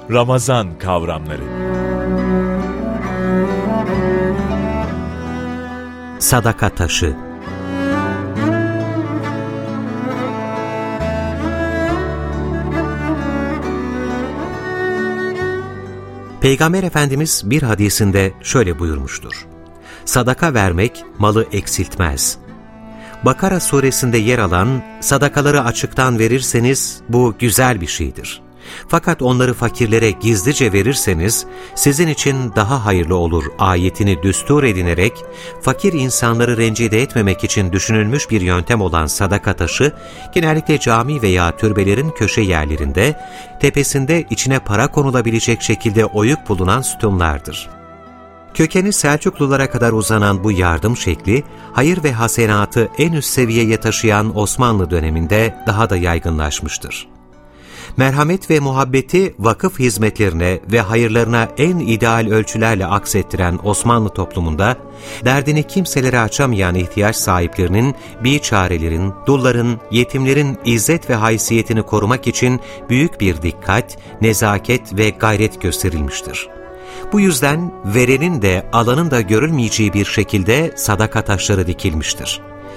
Ramazan kavramları. Sadaka taşı. Peygamber Efendimiz bir hadisinde şöyle buyurmuştur: Sadaka vermek malı eksiltmez. Bakara suresinde yer alan sadakaları açıktan verirseniz bu güzel bir şeydir. Fakat onları fakirlere gizlice verirseniz sizin için daha hayırlı olur ayetini düstur edinerek fakir insanları rencide etmemek için düşünülmüş bir yöntem olan sadaka taşı genellikle cami veya türbelerin köşe yerlerinde, tepesinde içine para konulabilecek şekilde oyuk bulunan sütunlardır. Kökeni Selçuklulara kadar uzanan bu yardım şekli, hayır ve hasenatı en üst seviyeye taşıyan Osmanlı döneminde daha da yaygınlaşmıştır. Merhamet ve muhabbeti vakıf hizmetlerine ve hayırlarına en ideal ölçülerle aksettiren Osmanlı toplumunda, derdini kimselere açamayan ihtiyaç sahiplerinin, biçarelerin, dulların, yetimlerin izzet ve haysiyetini korumak için büyük bir dikkat, nezaket ve gayret gösterilmiştir. Bu yüzden verenin de alanın da görülmeyeceği bir şekilde sadaka taşları dikilmiştir.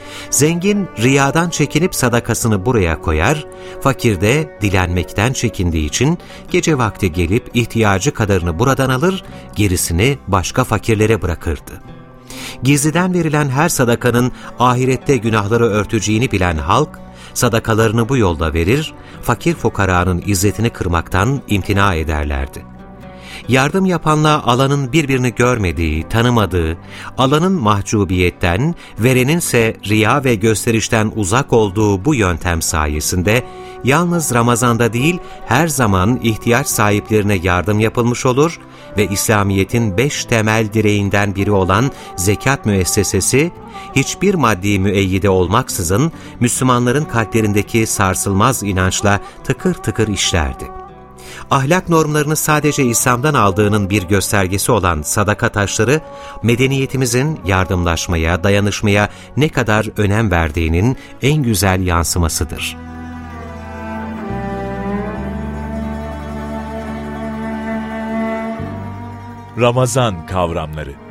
Zengin riyadan çekinip sadakasını buraya koyar, fakir de dilenmekten çekindiği için gece vakti gelip ihtiyacı kadarını buradan alır, gerisini başka fakirlere bırakırdı. Gizliden verilen her sadakanın ahirette günahları örteceğini bilen halk, sadakalarını bu yolda verir, fakir fukaranın izzetini kırmaktan imtina ederlerdi. Yardım yapanla alanın birbirini görmediği, tanımadığı, alanın mahcubiyetten, vereninse riya ve gösterişten uzak olduğu bu yöntem sayesinde yalnız Ramazan'da değil her zaman ihtiyaç sahiplerine yardım yapılmış olur ve İslamiyet'in 5 temel direğinden biri olan zekat müessesesi, hiçbir maddi müeyyide olmaksızın Müslümanların kalplerindeki sarsılmaz inançla tıkır tıkır işlerdi. Ahlak normlarını sadece İslam'dan aldığının bir göstergesi olan sadaka taşları, medeniyetimizin yardımlaşmaya, dayanışmaya ne kadar önem verdiğinin en güzel yansımasıdır. Ramazan kavramları.